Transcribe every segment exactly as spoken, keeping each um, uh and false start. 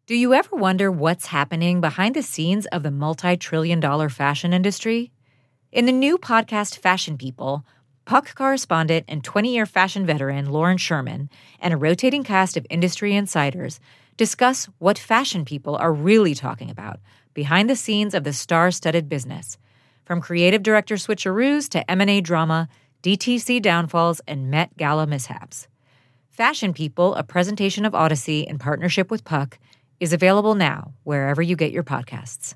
Do you ever wonder what's happening behind the scenes of the multi-trillion dollar fashion industry? In the new podcast Fashion People, Puck correspondent and twenty-year fashion veteran Lauren Sherman and a rotating cast of industry insiders discuss what fashion people are really talking about behind the scenes of the star-studded business, from creative director switcheroos to M and A drama, D T C downfalls, and Met Gala mishaps. Fashion People, a presentation of Odyssey in partnership with Puck, is available now wherever you get your podcasts.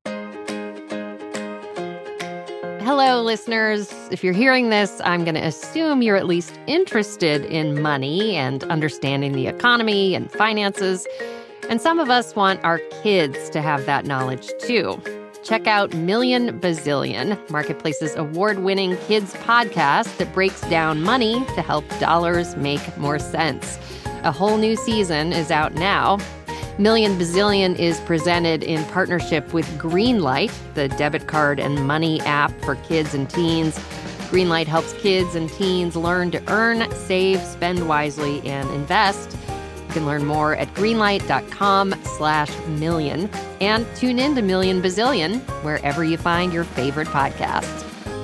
Hello, listeners. If you're hearing this, I'm going to assume you're at least interested in money and understanding the economy and finances. And some of us want our kids to have that knowledge, too. Check out Million Bazillion, Marketplace's award-winning kids podcast that breaks down money to help dollars make more sense. A whole new season is out now. Million Bazillion is presented in partnership with Greenlight, the debit card and money app for kids and teens. Greenlight helps kids and teens learn to earn, save, spend wisely, and invest. You can learn more at greenlight.com slash million and tune in to Million Bazillion wherever you find your favorite podcasts.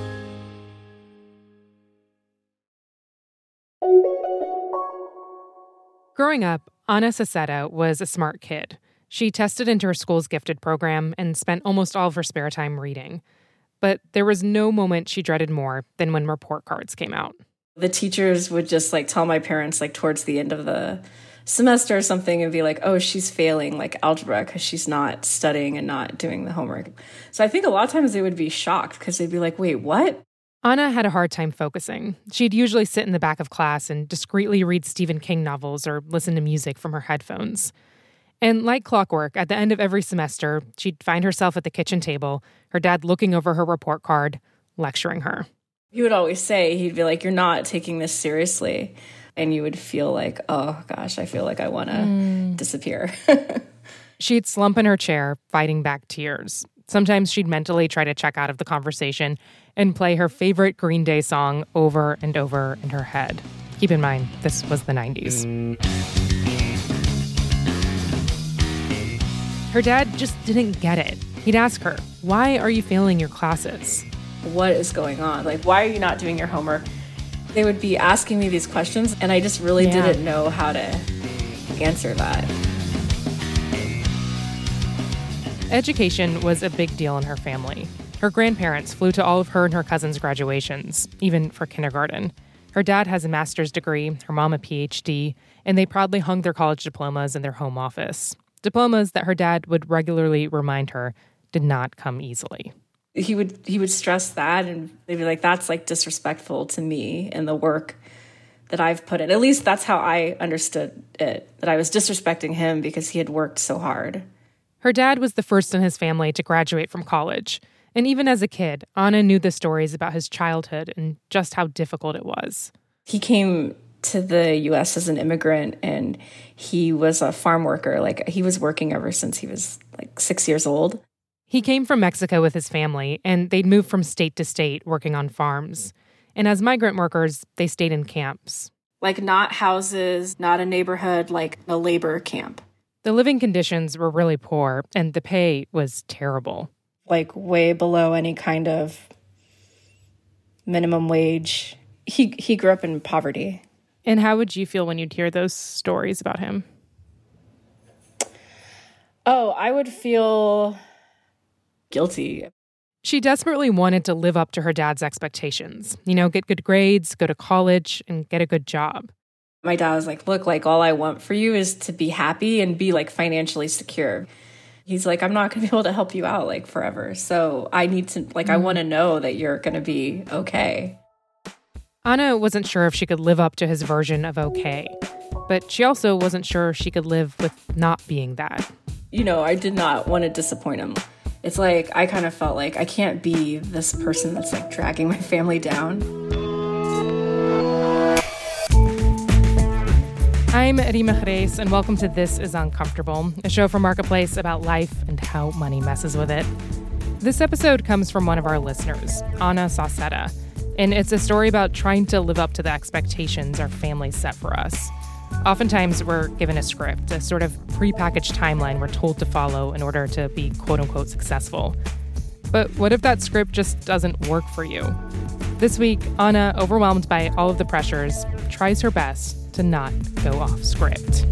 Growing up, Ana Saceta was a smart kid. She tested into her school's gifted program and spent almost all of her spare time reading. But there was no moment she dreaded more than when report cards came out. The teachers would just like tell my parents like towards the end of the semester or something and be like, oh, she's failing like algebra because she's not studying and not doing the homework. So I think a lot of times they would be shocked because they'd be like, wait, what? Ana had a hard time focusing. She'd usually sit in the back of class and discreetly read Stephen King novels or listen to music from her headphones. And like clockwork, at the end of every semester, she'd find herself at the kitchen table, her dad looking over her report card, lecturing her. He would always say, he'd be like, you're not taking this seriously. And you would feel like, oh, gosh, I feel like I want to mm. disappear. She'd slump in her chair, fighting back tears. Sometimes she'd mentally try to check out of the conversation and play her favorite Green Day song over and over in her head. Keep in mind, this was the nineties. Her dad just didn't get it. He'd ask her, why are you failing your classes? What is going on? Like, why are you not doing your homework? They would be asking me these questions, and I just really yeah. didn't know how to answer that. Education was a big deal in her family. Her grandparents flew to all of her and her cousins' graduations, even for kindergarten. Her dad has a master's degree, her mom a P H D, and they proudly hung their college diplomas in their home office. Diplomas that her dad would regularly remind her did not come easily. He would he would stress that, and they'd be like, that's like disrespectful to me and the work that I've put in. At least that's how I understood it, that I was disrespecting him because he had worked so hard. Her dad was the first in his family to graduate from college. And even as a kid, Ana knew the stories about his childhood and just how difficult it was. He came to the U S as an immigrant, and he was a farm worker. Like, he was working ever since he was like six years old. He came from Mexico with his family, and they'd moved from state to state working on farms. And as migrant workers, they stayed in camps. Like, not houses, not a neighborhood, like a labor camp. The living conditions were really poor, and the pay was terrible. Like, way below any kind of minimum wage. He he grew up in poverty. And how would you feel when you'd hear those stories about him? Oh, I would feel guilty. She desperately wanted to live up to her dad's expectations. You know, get good grades, go to college, and get a good job. My dad was like, look, like, all I want for you is to be happy and be, like, financially secure. He's like, I'm not going to be able to help you out, like, forever. So I need to, like, mm. I want to know that you're going to be okay. Ana wasn't sure if she could live up to his version of okay. But she also wasn't sure she could live with not being that. You know, I did not want to disappoint him. It's like, I kind of felt like I can't be this person that's, like, dragging my family down. I'm Rima Jerez, and welcome to This Is Uncomfortable, a show from Marketplace about life and how money messes with it. This episode comes from one of our listeners, Ana Saceta, and it's a story about trying to live up to the expectations our family set for us. Oftentimes, we're given a script, a sort of prepackaged timeline we're told to follow in order to be quote-unquote successful. But what if that script just doesn't work for you? This week, Anna, overwhelmed by all of the pressures, tries her best to not go off script.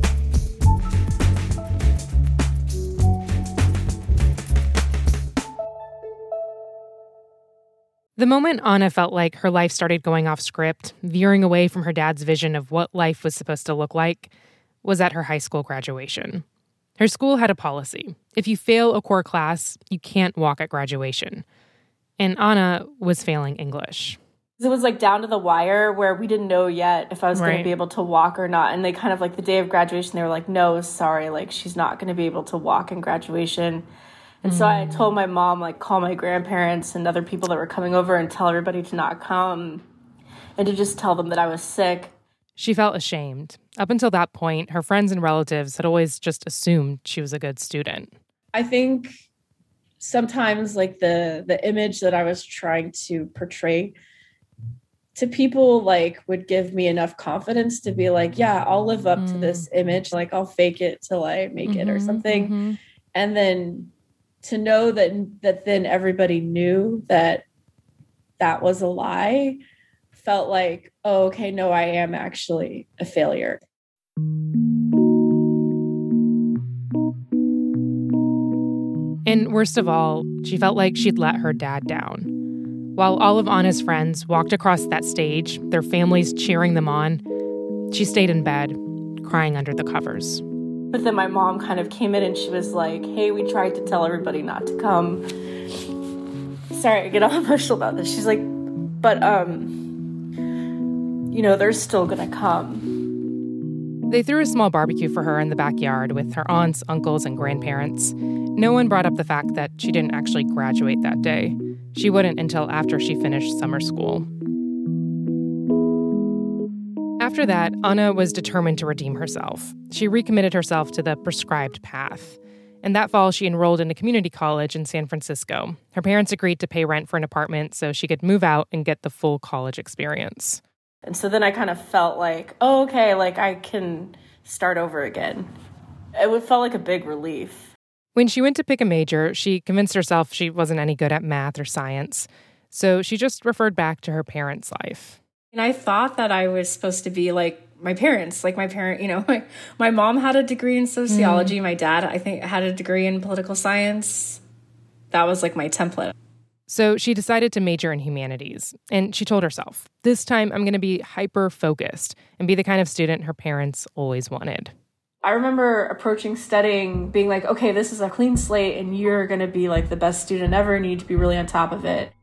The moment Anna felt like her life started going off script, veering away from her dad's vision of what life was supposed to look like, was at her high school graduation. Her school had a policy. If you fail a core class, you can't walk at graduation. And Anna was failing English. It was like down to the wire where we didn't know yet if I was right. going to be able to walk or not. And they kind of like the day of graduation, they were like, no, sorry, like she's not going to be able to walk in graduation. And mm. so I told my mom, like, call my grandparents and other people that were coming over and tell everybody to not come and to just tell them that I was sick. She felt ashamed. Up until that point, her friends and relatives had always just assumed she was a good student. I think sometimes like the the image that I was trying to portray to people like would give me enough confidence to be like, yeah, I'll live up mm. to this image. Like I'll fake it till I make mm-hmm, it or something. Mm-hmm. And then to know that that then everybody knew that that was a lie felt like, oh, okay, no, I am actually a failure. And worst of all, she felt like she'd let her dad down. While all of Anna's friends walked across that stage, their families cheering them on, she stayed in bed, crying under the covers. But then my mom kind of came in and she was like, hey, we tried to tell everybody not to come. Sorry, I get all emotional about this. She's like, but, um, you know, they're still gonna come. They threw a small barbecue for her in the backyard with her aunts, uncles, and grandparents. No one brought up the fact that she didn't actually graduate that day. She wouldn't until after she finished summer school. After that, Anna was determined to redeem herself. She recommitted herself to the prescribed path. And that fall, she enrolled in a community college in San Francisco. Her parents agreed to pay rent for an apartment so she could move out and get the full college experience. And so then I kind of felt like, oh, okay, like I can start over again. It felt like a big relief. When she went to pick a major, she convinced herself she wasn't any good at math or science. So she just referred back to her parents' life. And I thought that I was supposed to be like my parents, like my parent, you know, my, my mom had a degree in sociology. Mm. My dad, I think, had a degree in political science. That was like my template. So she decided to major in humanities. And she told herself, this time I'm going to be hyper-focused and be the kind of student her parents always wanted. I remember approaching studying, being like, okay, this is a clean slate and you're going to be like the best student ever and you need to be really on top of it.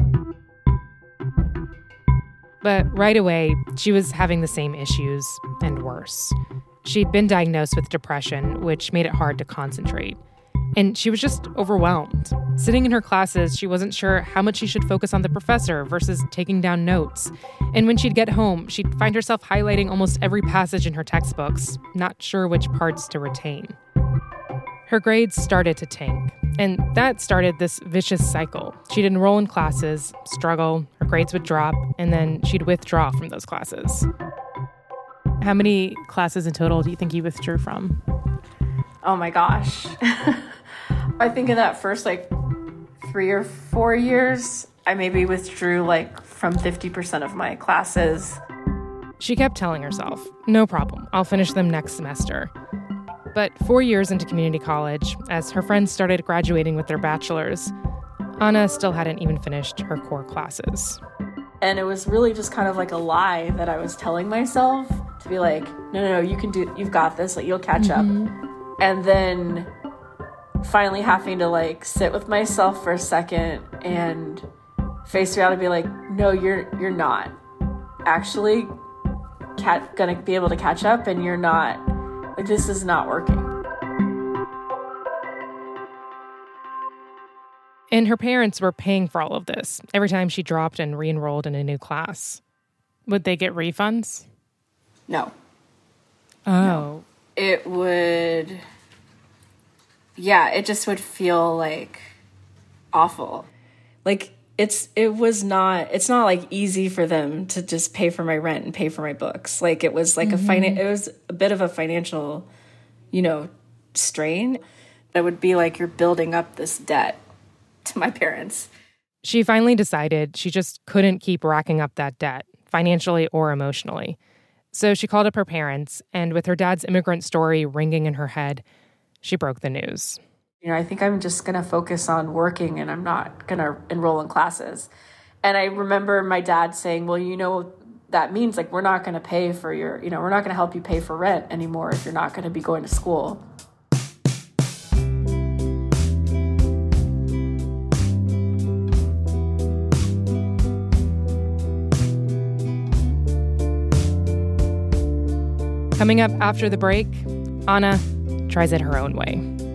But right away, she was having the same issues and worse. She'd been diagnosed with depression, which made it hard to concentrate. And she was just overwhelmed. Sitting in her classes, she wasn't sure how much she should focus on the professor versus taking down notes. And when she'd get home, she'd find herself highlighting almost every passage in her textbooks, not sure which parts to retain. Her grades started to tank, and that started this vicious cycle. She'd enroll in classes, struggle, her grades would drop, and then she'd withdraw from those classes. How many classes in total do you think you withdrew from? Oh my gosh. I think in that first like three or four years, I maybe withdrew like from fifty percent of my classes. She kept telling herself, no problem, I'll finish them next semester. But four years into community college, as her friends started graduating with their bachelors, Anna still hadn't even finished her core classes. And it was really just kind of like a lie that I was telling myself to be like, no, no, no, you can do, you've got this, like you'll catch mm-hmm. up. And then finally having to like sit with myself for a second and face reality and be like, no, you're you're not actually cat- gonna be able to catch up and you're not, like this is not working. And her parents were paying for all of this every time she dropped and re-enrolled in a new class. Would they get refunds? No. Oh. No. It would, yeah, it just would feel like awful. Like it's it was not it's not like easy for them to just pay for my rent and pay for my books. Like it was like mm-hmm. a finan- it was a bit of a financial, you know, strain. That would be like you're building up this debt to my parents. She finally decided she just couldn't keep racking up that debt, financially or emotionally. So she called up her parents, and with her dad's immigrant story ringing in her head, she broke the news. You know, I think I'm just going to focus on working and I'm not going to enroll in classes. And I remember my dad saying, well, you know, that means like we're not going to pay for your, you know, we're not going to help you pay for rent anymore if you're not going to be going to school. Coming up after the break, Anna tries it her own way.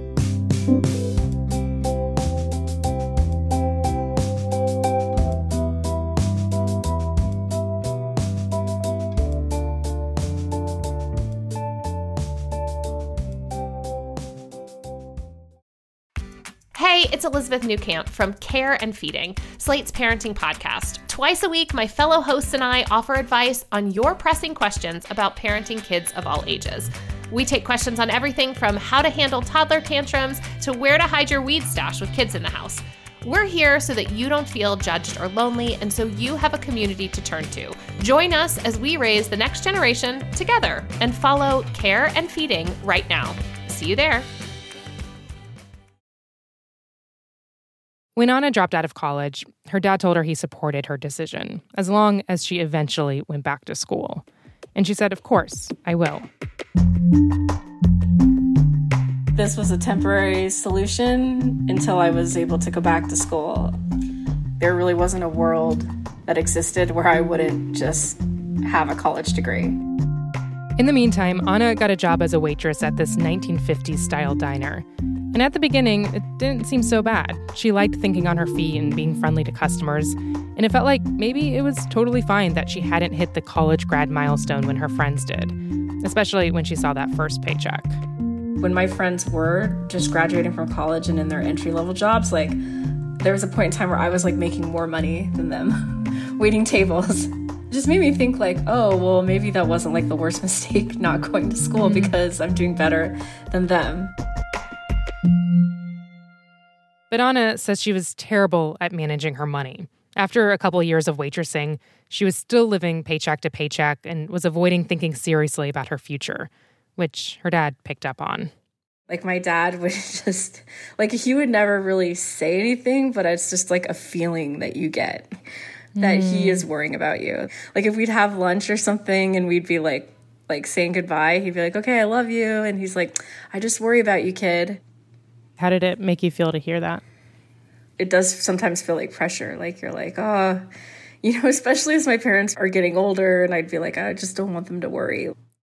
Hey, it's Elizabeth Newcamp from Care and Feeding, Slate's parenting podcast. Twice a week, my fellow hosts and I offer advice on your pressing questions about parenting kids of all ages. We take questions on everything from how to handle toddler tantrums to where to hide your weed stash with kids in the house. We're here so that you don't feel judged or lonely, and so you have a community to turn to. Join us as we raise the next generation together and follow Care and Feeding right now. See you there. When Anna dropped out of college, her dad told her he supported her decision, as long as she eventually went back to school. And she said, of course, I will. This was a temporary solution until I was able to go back to school. There really wasn't a world that existed where I wouldn't just have a college degree. In the meantime, Anna got a job as a waitress at this nineteen fifties-style diner. And at the beginning, it didn't seem so bad. She liked thinking on her feet and being friendly to customers. And it felt like maybe it was totally fine that she hadn't hit the college grad milestone when her friends did, especially when she saw that first paycheck. When my friends were just graduating from college and in their entry-level jobs, like, there was a point in time where I was, like, making more money than them, waiting tables. It just made me think, like, oh, well, maybe that wasn't, like, the worst mistake not going to school mm-hmm. because I'm doing better than them. But Anna says she was terrible at managing her money. After a couple of years of waitressing, she was still living paycheck to paycheck and was avoiding thinking seriously about her future, which her dad picked up on. Like, my dad would just, like, he would never really say anything, but it's just, like, a feeling that you get that mm. he is worrying about you. Like, if we'd have lunch or something and we'd be, like, like saying goodbye, he'd be like, okay, I love you. And he's like, I just worry about you, kid. How did it make you feel to hear that? It does sometimes feel like pressure. Like, you're like, oh, you know, especially as my parents are getting older, and I'd be like, I just don't want them to worry.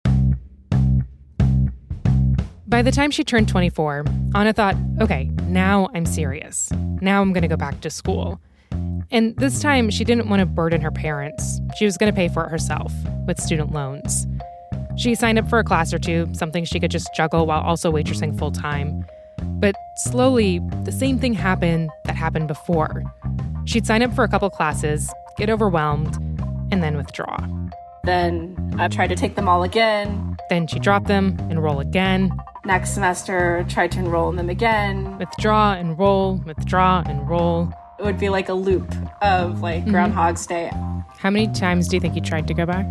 By the time she turned twenty-four, Anna thought, okay, now I'm serious. Now I'm going to go back to school. And this time, she didn't want to burden her parents. She was going to pay for it herself with student loans. She signed up for a class or two, something she could just juggle while also waitressing full-time. But slowly, the same thing happened that happened before. She'd sign up for a couple classes, get overwhelmed, and then withdraw. Then I tried to take them all again. Then she'd drop them, enroll again. Next semester, tried to enroll in them again. Withdraw, enroll, withdraw, enroll. It would be like a loop of like mm-hmm. Groundhog's Day. How many times do you think you tried to go back?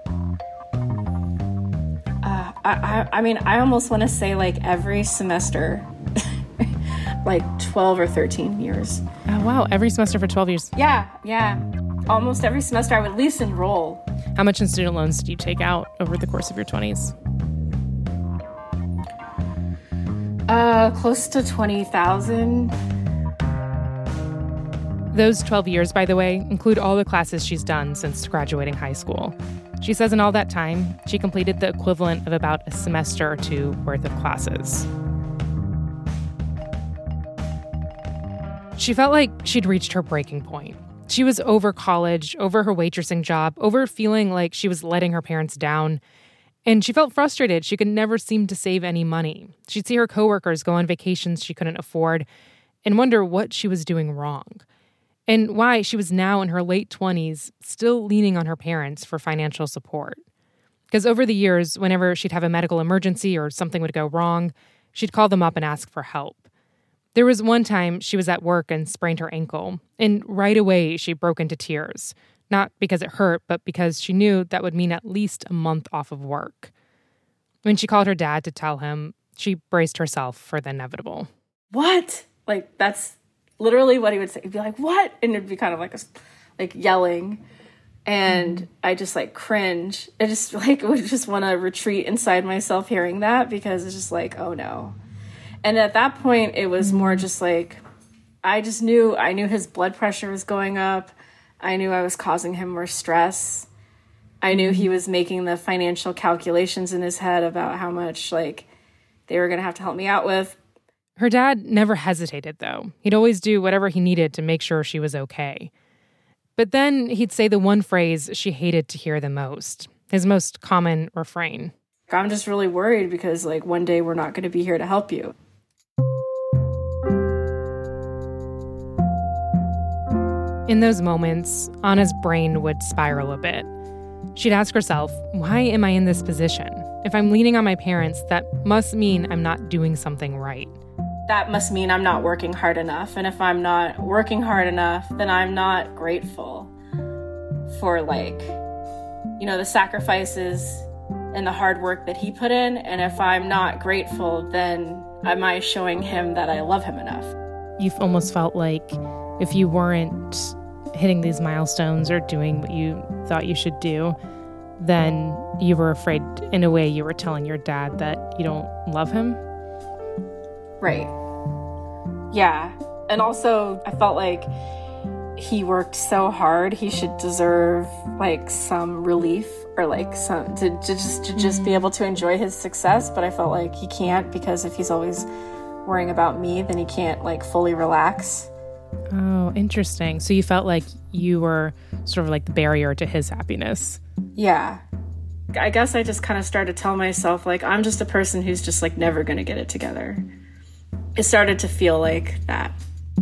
Uh, I, I, I mean, I almost want to say like every semester. Like twelve or thirteen years. Oh, wow. Every semester for twelve years. Yeah, yeah. Almost every semester I would at least enroll. How much in student loans did you take out over the course of your twenties? Uh, close to twenty thousand. Those twelve years, by the way, include all the classes she's done since graduating high school. She says in all that time, she completed the equivalent of about a semester or two worth of classes. She felt like she'd reached her breaking point. She was over college, over her waitressing job, over feeling like she was letting her parents down. And she felt frustrated. She could never seem to save any money. She'd see her coworkers go on vacations she couldn't afford and wonder what she was doing wrong. and why she was now in her late twenties still leaning on her parents for financial support. Because over the years, whenever she'd have a medical emergency or something would go wrong, she'd call them up and ask for help. There was one time she was at work and sprained her ankle, and right away she broke into tears. Not because it hurt, but because she knew that would mean at least a month off of work. When she called her dad to tell him, she braced herself for the inevitable. What? Like, that's literally what he would say. He'd be like, what? And it'd be kind of like a, like yelling. And mm-hmm. I just like cringe. I just like would just want to retreat inside myself hearing that, because it's just like, oh no. And at that point, it was mm-hmm. more just like, I just knew, I knew his blood pressure was going up. I knew I was causing him more stress. I knew he was making the financial calculations in his head about how much like they were going to have to help me out with. Her dad never hesitated, though. He'd always do whatever he needed to make sure she was okay. But then he'd say the one phrase she hated to hear the most, his most common refrain. I'm just really worried because like one day we're not going to be here to help you. In those moments, Anna's brain would spiral a bit. She'd ask herself, why am I in this position? If I'm leaning on my parents, that must mean I'm not doing something right. That must mean I'm not working hard enough. And if I'm not working hard enough, then I'm not grateful for like, you know, the sacrifices and the hard work that he put in. And if I'm not grateful, then am I showing him that I love him enough? You've almost felt like if you weren't hitting these milestones or doing what you thought you should do, then you were afraid, in a way, you were telling your dad that you don't love him? Right. Yeah. And also, I felt like he worked so hard, he should deserve, like, some relief or, like, some to, to just to just be able to enjoy his success. But I felt like he can't, because if he's always worrying about me, then he can't, like, fully relax. Oh, interesting. So you felt like you were sort of like the barrier to his happiness. Yeah. I guess I just kind of started telling myself, like, I'm just a person who's just, like, never going to get it together. It started to feel like that.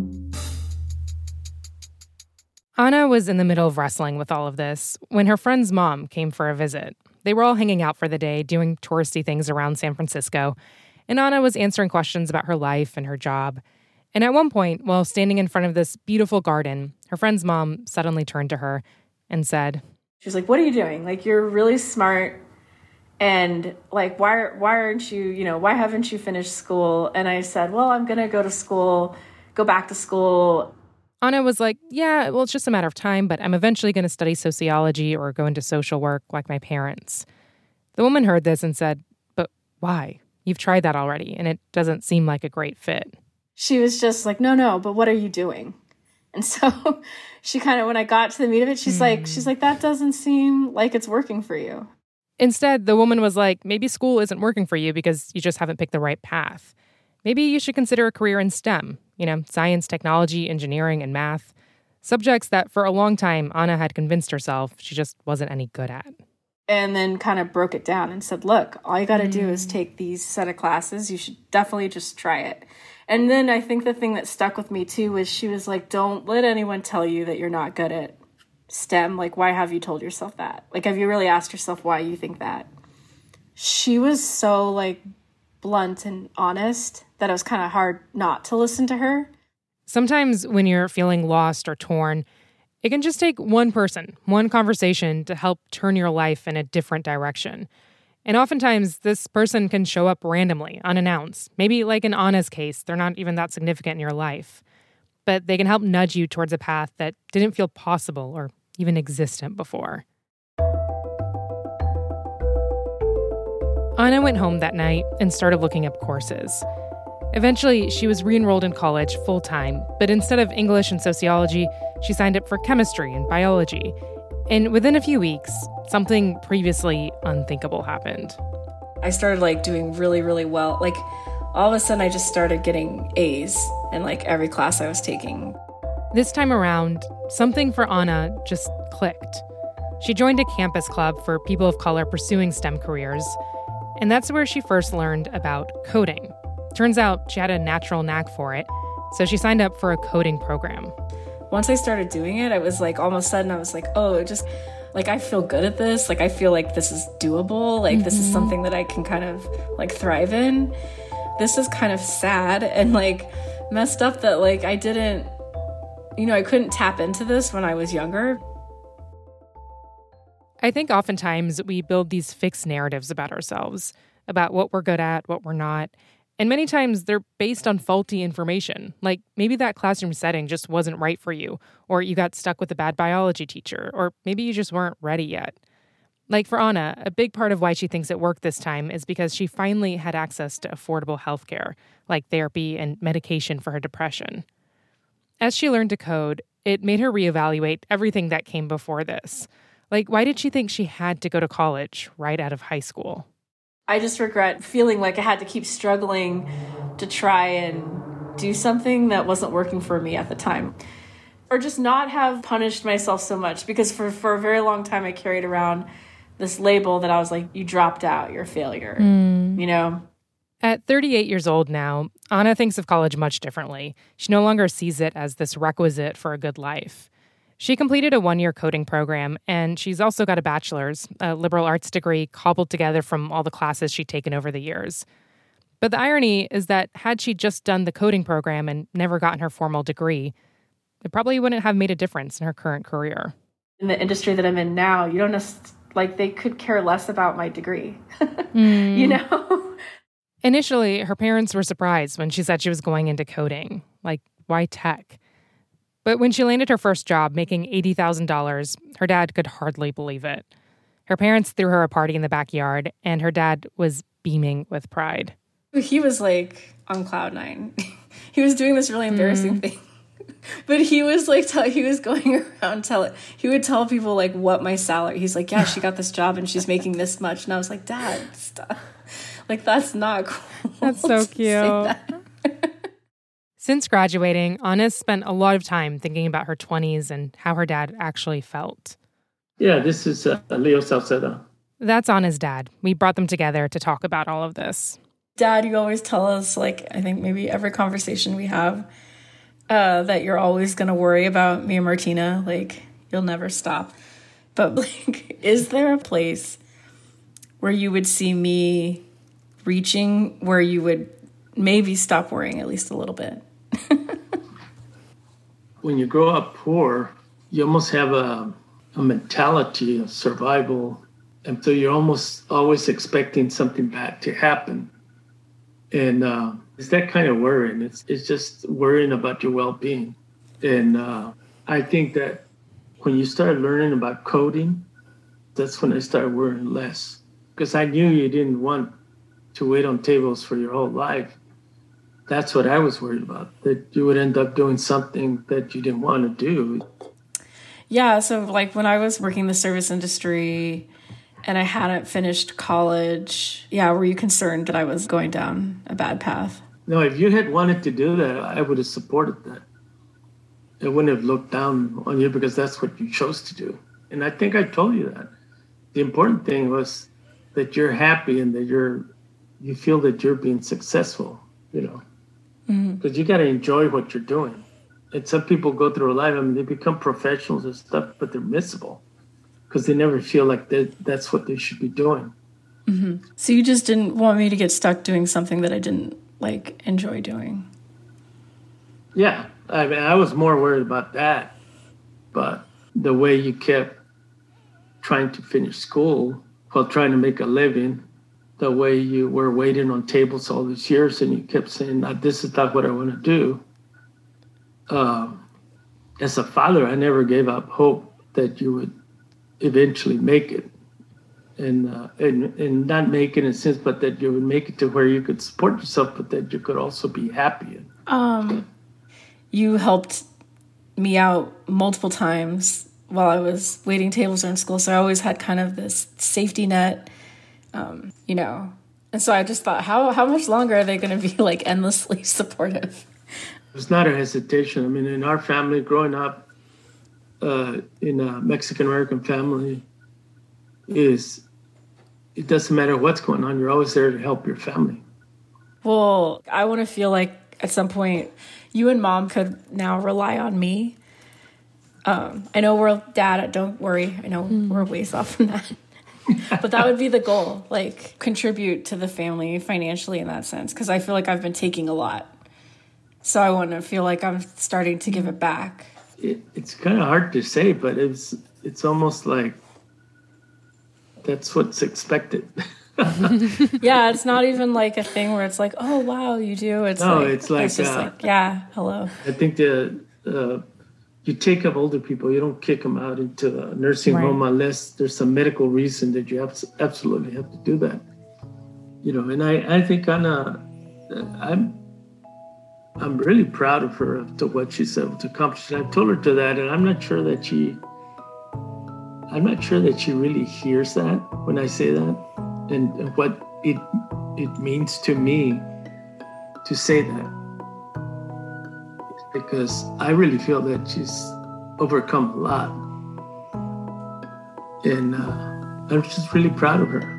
Anna was in the middle of wrestling with all of this when her friend's mom came for a visit. They were all hanging out for the day, doing touristy things around San Francisco, and Anna was answering questions about her life and her job. And at one point, while standing in front of this beautiful garden, her friend's mom suddenly turned to her and said, she's like, what are you doing? Like, you're really smart. And like, why, why aren't you, you know, why haven't you finished school? And I said, well, I'm going to go to school, go back to school. Anna was like, yeah, well, it's just a matter of time, but I'm eventually going to study sociology or go into social work like my parents. The woman heard this and said, but why? You've tried that already, and it doesn't seem like a great fit. She was just like, no, no, but what are you doing? And so she kind of, when I got to the meat of it, she's mm. like, she's like, that doesn't seem like it's working for you. Instead, the woman was like, maybe school isn't working for you because you just haven't picked the right path. Maybe you should consider a career in STEM, you know, science, technology, engineering, and math. Subjects that for a long time, Anna had convinced herself she just wasn't any good at. And then kind of broke it down and said, look, all you got to mm. do is take these set of classes. You should definitely just try it. And then I think the thing that stuck with me, too, was she was like, don't let anyone tell you that you're not good at STEM. Like, why have you told yourself that? Like, have you really asked yourself why you think that? She was so, like, blunt and honest that it was kind of hard not to listen to her. Sometimes when you're feeling lost or torn, it can just take one person, one conversation to help turn your life in a different direction. And oftentimes, this person can show up randomly, unannounced. Maybe like in Anna's case, they're not even that significant in your life. But they can help nudge you towards a path that didn't feel possible or even existent before. Anna went home that night and started looking up courses. Eventually, she was re-enrolled in college full-time, but instead of English and sociology, she signed up for chemistry and biology. And within a few weeks, something previously unthinkable happened. I started like doing really, really well. Like all of a sudden I just started getting A's in like every class I was taking. This time around, something for Anna just clicked. She joined a campus club for people of color pursuing STEM careers, and that's where she first learned about coding. Turns out she had a natural knack for it, so she signed up for a coding program. once I started doing it, I was like, all of a sudden I was like, oh, it just, like, I feel good at this. Like, I feel like this is doable. Like, mm-hmm. this is something that I can kind of, like, thrive in. This is kind of sad and, like, messed up that, like, I didn't, you know, I couldn't tap into this when I was younger. I think oftentimes we build these fixed narratives about ourselves, about what we're good at, what we're not. And many times they're based on faulty information. Like maybe that classroom setting just wasn't right for you, or you got stuck with a bad biology teacher, or maybe you just weren't ready yet. Like for Anna, a big part of why she thinks it worked this time is because she finally had access to affordable health care, like therapy and medication for her depression. As she learned to code, it made her reevaluate everything that came before this. Like, why did she think she had to go to college right out of high school? I just regret feeling like I had to keep struggling to try and do something that wasn't working for me at the time. Or just not have punished myself so much, because for, for a very long time I carried around this label that I was like, you dropped out, you're a failure, mm. you know? At thirty-eight years old now, Anna thinks of college much differently. She no longer sees it as this requisite for a good life. She completed a one-year coding program, and she's also got a bachelor's, a liberal arts degree cobbled together from all the classes she'd taken over the years. But the irony is that had she just done the coding program and never gotten her formal degree, it probably wouldn't have made a difference in her current career. In the industry that I'm in now, you don't know, like, they could care less about my degree, mm. you know? Initially, her parents were surprised when she said she was going into coding. Like, why tech? But when she landed her first job, making eighty thousand dollars, her dad could hardly believe it. Her parents threw her a party in the backyard, and her dad was beaming with pride. He was, like, on cloud nine. He was doing this really embarrassing mm. thing. But he was, like, tell, he was going around telling, he would tell people, like, what my salary, he's like, yeah, she got this job, and she's making this much. And I was like, Dad, stop. Like, that's not cool. That's so cute. Since graduating, Anna's spent a lot of time thinking about her twenties and how her dad actually felt. Yeah, this is uh, Leo Salcedo. That's Anna's dad. We brought them together to talk about all of this. Dad, you always tell us, like, I think maybe every conversation we have, uh, that you're always going to worry about me and Martina. Like, you'll never stop. But, like, is there a place where you would see me reaching where you would maybe stop worrying at least a little bit? When you grow up poor, you almost have a, a mentality of survival. And so you're almost always expecting something bad to happen. And uh, it's that kind of worrying. It's, it's just worrying about your well-being. And uh, I think that when you start learning about coding, that's when I started worrying less. Because I knew you didn't want to wait on tables for your whole life. That's what I was worried about, that you would end up doing something that you didn't want to do. Yeah, so like when I was working in the service industry and I hadn't finished college, yeah, were you concerned that I was going down a bad path? No, if you had wanted to do that, I would have supported that. I wouldn't have looked down on you because that's what you chose to do. And I think I told you that. The important thing was that you're happy and that you're you feel that you're being successful, you know. Because mm-hmm. you got to enjoy what you're doing. And some people go through life, I mean, they become professionals and stuff, but they're miserable because they never feel like that's what they should be doing. Mm-hmm. So you just didn't want me to get stuck doing something that I didn't, like, enjoy doing? Yeah. I mean, I was more worried about that. But the way you kept trying to finish school while trying to make a living, the way you were waiting on tables all these years and you kept saying, this is not what I want to do. Um, as a father, I never gave up hope that you would eventually make it. And, uh, and, and not make it in a sense, but that you would make it to where you could support yourself, but that you could also be happy. Um, you helped me out multiple times while I was waiting tables or in school. So I always had kind of this safety net. Um, you know, and so I just thought, how how much longer are they going to be like endlessly supportive? It's not a hesitation. I mean, in our family, growing up uh, in a Mexican-American family, is it doesn't matter what's going on. You're always there to help your family. Well, I want to feel like at some point you and Mom could now rely on me Um, I know we're, Dad, don't worry. I know mm. we're ways off from that. But that would be the goal, like contribute to the family financially in that sense, because I feel like I've been taking a lot. So I want to feel like I'm starting to give it back. It, it's kind of hard to say, but it's it's almost like that's what's expected. Yeah, it's not even like a thing where it's like, oh, wow, you do. It's no, like, it's like, it's just uh, like, yeah, hello. I think the uh, you take up older people, you don't kick them out into a nursing right. home unless there's some medical reason that you have to, absolutely have to do that. You know, and I, I think on a, I'm I'm really proud of her to what she's able to accomplish. And I've told her to that, and I'm not sure that she, I'm not sure that she really hears that when I say that, and, and what it it means to me to say that. Because I really feel that she's overcome a lot. And uh, I'm just really proud of her.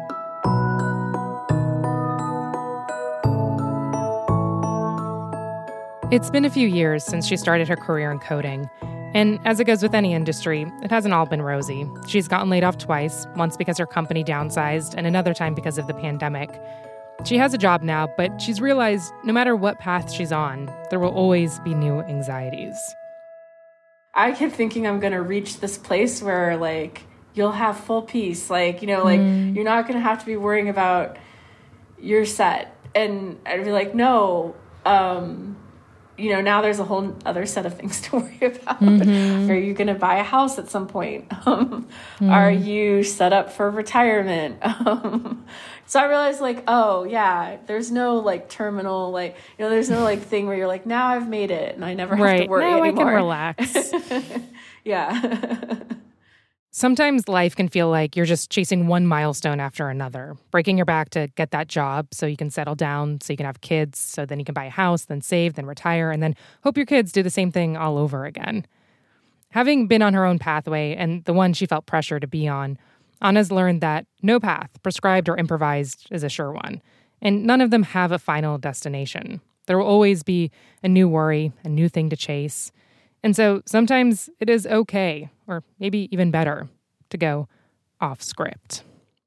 It's been a few years since she started her career in coding. And as it goes with any industry, it hasn't all been rosy. She's gotten laid off twice, once because her company downsized and another time because of the pandemic. She has a job now, but she's realized no matter what path she's on, there will always be new anxieties. I kept thinking I'm going to reach this place where, like, you'll have full peace. Like, you know, like, mm. you're not going to have to be worrying about your set. And I'd be like, no, um, you know, now there's a whole other set of things to worry about. Mm-hmm. Are you going to buy a house at some point? Um, mm. Are you set up for retirement? Um, so I realized, like, oh, yeah, there's no, like, terminal, like, you know, there's no, like, thing where you're like, now I've made it and I never have right. to worry now anymore. I can relax. Yeah. Sometimes life can feel like you're just chasing one milestone after another, breaking your back to get that job so you can settle down, so you can have kids, so then you can buy a house, then save, then retire, and then hope your kids do the same thing all over again. Having been on her own pathway, and the one she felt pressure to be on, Anna's learned that no path, prescribed or improvised, is a sure one, and none of them have a final destination. There will always be a new worry, a new thing to chase. And so sometimes it is okay, or maybe even better, to go off script.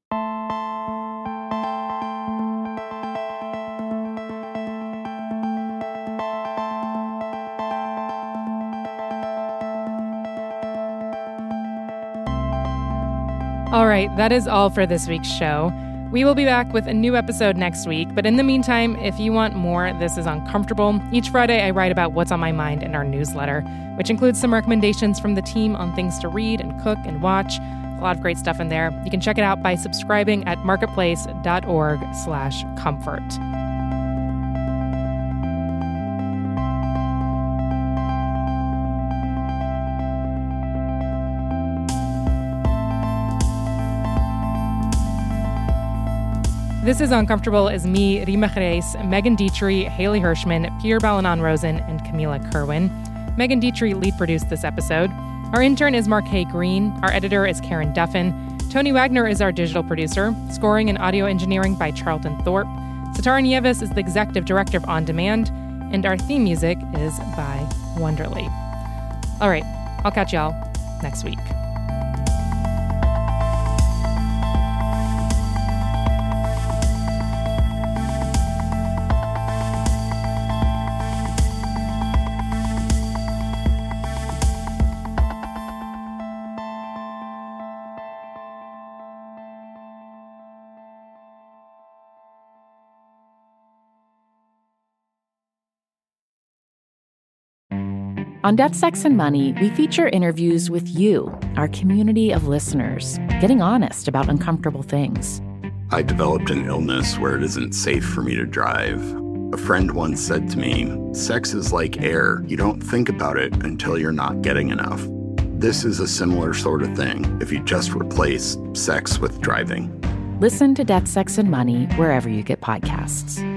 All right, that is all for this week's show. We will be back with a new episode next week, but in the meantime, if you want more, This is Uncomfortable. Each Friday, I write about what's on my mind in our newsletter, which includes some recommendations from the team on things to read and cook and watch. A lot of great stuff in there. You can check it out by subscribing at marketplace.org slash comfort. This is Uncomfortable is me, Rima Jerez, Megan Dietrich, Haley Hirschman, Pierre Balanon-Rosen, and Camila Kerwin. Megan Dietrich lead produced this episode. Our intern is Marquet Green. Our editor is Karen Duffin. Tony Wagner is our digital producer. Scoring and audio engineering by Charlton Thorpe. Satara Nieves is the executive director of On Demand. And our theme music is by Wonderly. All right, I'll catch y'all next week. On Death, Sex, and Money, we feature interviews with you, our community of listeners, getting honest about uncomfortable things. I developed an illness where it isn't safe for me to drive. A friend once said to me, sex is like air. You don't think about it until you're not getting enough. This is a similar sort of thing if you just replace sex with driving. Listen to Death, Sex, and Money wherever you get podcasts.